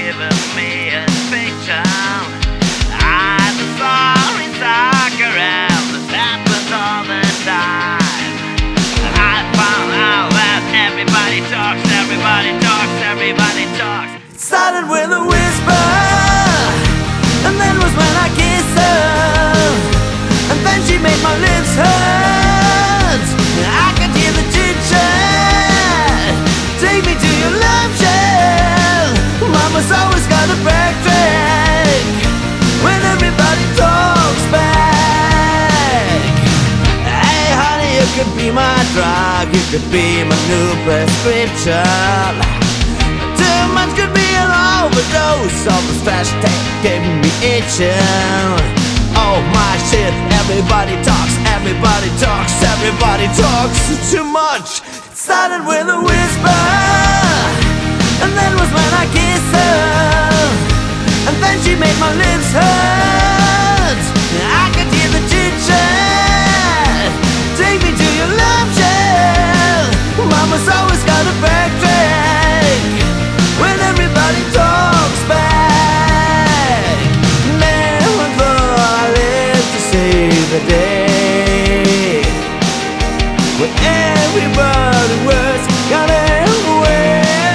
given me a fiction. I'm sorry, talk around. This happens all the time. I found out that everybody talks, everybody talks, everybody talks. It started with a whisper, and then was when I kissed her, and then she made my lips hurt. I could hear the chit-chat. Take me to your love shack. Mama's always got a backtrack when everybody talks back. Hey honey, you could be my drug, you could be my new prescription. 2 months could be an overdose of the trash tape giving me itching. Oh my shit, everybody talks, everybody talks, everybody talks too much. It started with a whisper, and then was when I kissed her, and then she made my lips hurt. I could hear the chit-chat. Take me to your love shack. Mama's always got a backtrack when everybody talks back. Never thought I lived to see the day when everybody was gonna away.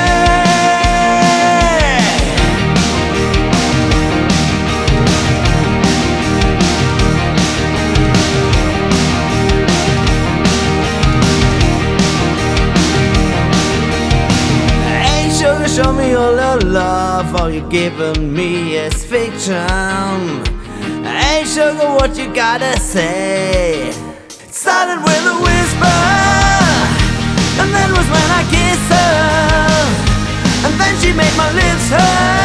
Hey sugar, show me your little love. All you're giving me is fiction. Hey sugar, what you gotta say? It started with a whisper, and then was when I kissed her, and then she made my lips hurt.